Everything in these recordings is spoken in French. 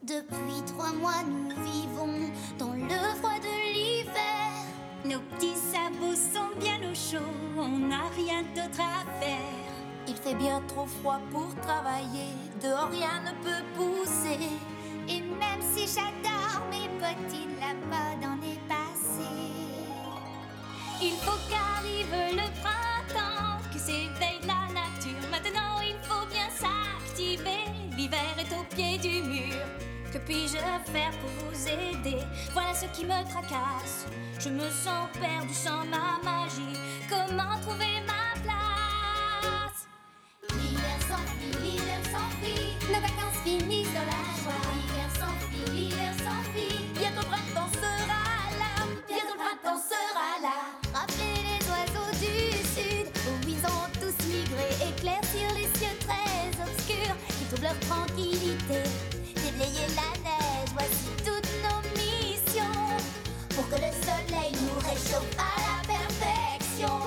Depuis 3 mois, nous vivons dans le froid de l'hiver. Nos petits sabots sont bien au chaud, on n'a rien d'autre à faire. Il fait bien trop froid pour travailler, dehors rien ne peut pousser. Et même si j'adore mes bottines, la mode en est passée. Il faut qu'arrive le printemps, que s'éveille la nature. Maintenant il faut bien s'activer, l'hiver est au pied du mur. Que puis-je faire pour vous aider? Voilà ce qui me tracasse. Je me sens perdu sans ma magie. Comment trouver ma place? L'hiver s'enfuit, nos vacances finissent dans la joie. L'hiver s'enfuit, bientôt le printemps sera là. Bientôt le printemps sera là. Rappelez les oiseaux du sud, où ils ont tous migré, éclaircir les cieux très obscurs, qui trouvent leur tranquillité. Déblayer la neige, voici toutes nos missions, pour que le soleil nous réchauffe à la perfection.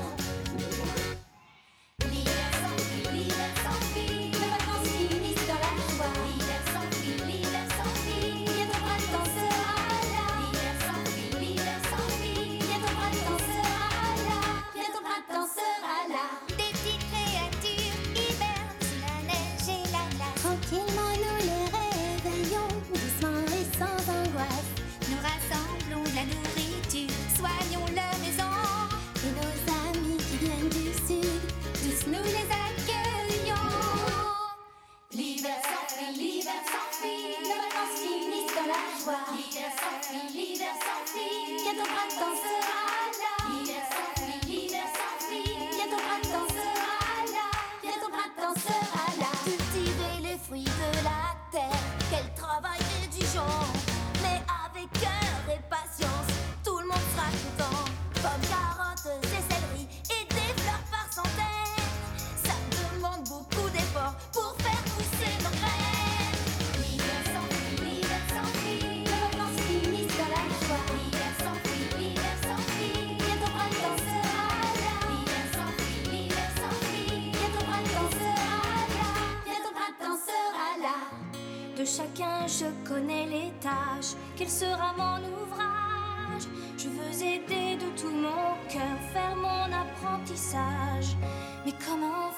L'hiver s'enfuit, nos vacances finissent dans la joie. L'hiver s'enfuit, bientôt le printemps sera là. L'hiver s'enfuit, bientôt le printemps sera là. Bientôt le printemps sera là. Des petites créatures hibernent sous la neige et la glace. Tranquillement nous les réveillons, doucement et sans angoisse. Nous rassemblons de la nourriture, soignons leur maison. Et nos amis qui viennent du sud, tous nous les accueillons. L'hiver s'enfuit, nos vacances finissent dans la joie. L'hiver s'enfuit, bientôt le printemps sera là. L'hiver s'enfuit, bientôt le printemps sera là. Bientôt le printemps sera là. Cultiver les fruits de la terre, quel travail exigeant, mais avec cœur et patience, tout le monde sera content. Pommes, carottes et céleri et des fleurs par centaines, ça demande beaucoup d'efforts pour faire pousser nos graines. L'hiver s'enfuit, nos vacances finissent dans la joie. L'hiver s'enfuit, bientôt le printemps sera là. L'hiver s'enfuit, bientôt le printemps sera là. Bientôt le printemps sera là. De chacun je connais les tâches, quel sera mon ouvrage? Je veux aider de tout mon cœur, faire mon apprentissage. Mais comment